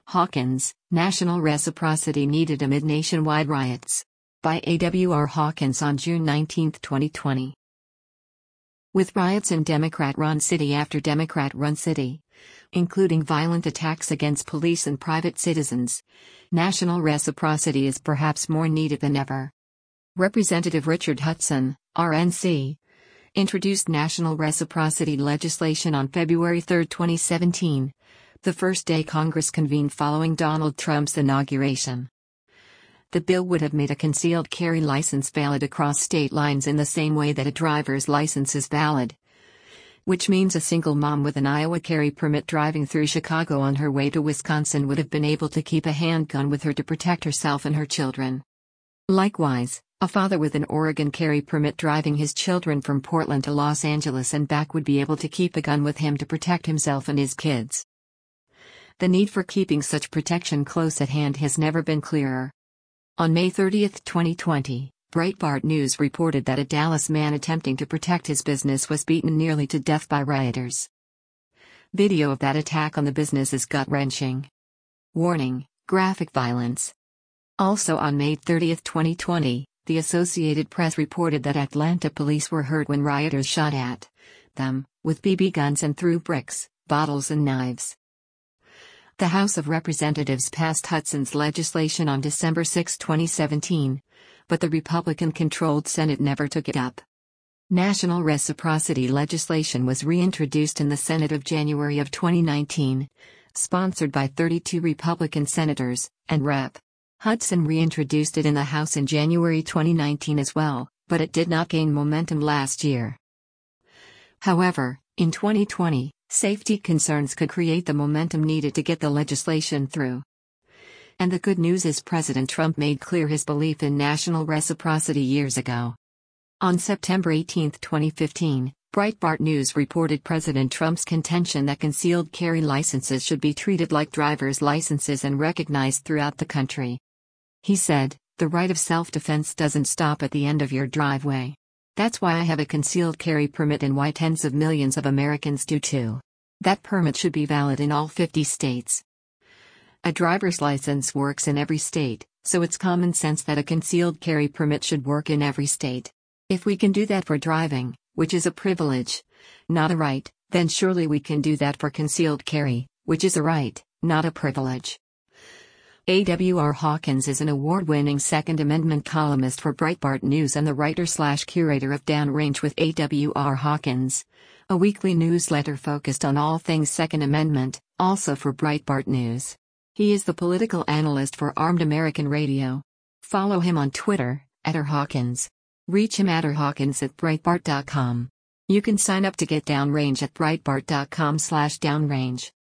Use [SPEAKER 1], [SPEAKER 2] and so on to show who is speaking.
[SPEAKER 1] Hawkins, National Reciprocity Needed Amid Nationwide Riots. By A.W.R. Hawkins on June 19, 2020. With riots in Democrat-run city after Democrat-run city, including violent attacks against police and private citizens, national reciprocity is perhaps more needed than ever. Representative Richard Hudson, RNC, introduced national reciprocity legislation on February 3, 2017, the first day Congress convened following Donald Trump's inauguration. The bill would have made a concealed carry license valid across state lines in the same way that a driver's license is valid. Which means a single mom with an Iowa carry permit driving through Chicago on her way to Wisconsin would have been able to keep a handgun with her to protect herself and her children. Likewise, a father with an Oregon carry permit driving his children from Portland to Los Angeles and back would be able to keep a gun with him to protect himself and his kids. The need for keeping such protection close at hand has never been clearer. On May 30, 2020, Breitbart News reported that a Dallas man attempting to protect his business was beaten nearly to death by rioters. Video of that attack on the business is gut-wrenching. Warning: graphic violence. Also on May 30, 2020, the Associated Press reported that Atlanta police were hurt when rioters shot at them with BB guns and threw bricks, bottles and knives. The House of Representatives passed Hudson's legislation on December 6, 2017, but the Republican-controlled Senate never took it up. National reciprocity legislation was reintroduced in the Senate of January of 2019, sponsored by 32 Republican senators, and Rep. Hudson reintroduced it in the House in January 2019 as well, but it did not gain momentum last year. However, in 2020, safety concerns could create the momentum needed to get the legislation through. And the good news is President Trump made clear his belief in national reciprocity years ago. On September 18, 2015, Breitbart News reported President Trump's contention that concealed carry licenses should be treated like driver's licenses and recognized throughout the country. He said, "The right of self-defense doesn't stop at the end of your driveway. That's why I have a concealed carry permit and why tens of millions of Americans do too. That permit should be valid in all 50 states. A driver's license works in every state, so it's common sense that a concealed carry permit should work in every state. If we can do that for driving, which is a privilege, not a right, then surely we can do that for concealed carry, which is a right, not a privilege." A.W.R. Hawkins is an award-winning Second Amendment columnist for Breitbart News and the writer/curator of Downrange with A.W.R. Hawkins, a weekly newsletter focused on all things Second Amendment, also for Breitbart News. He is the political analyst for Armed American Radio. Follow him on Twitter, @rhawkins. Reach him @rhawkins@breitbart.com. You can sign up to get Downrange at breitbart.com/downrange.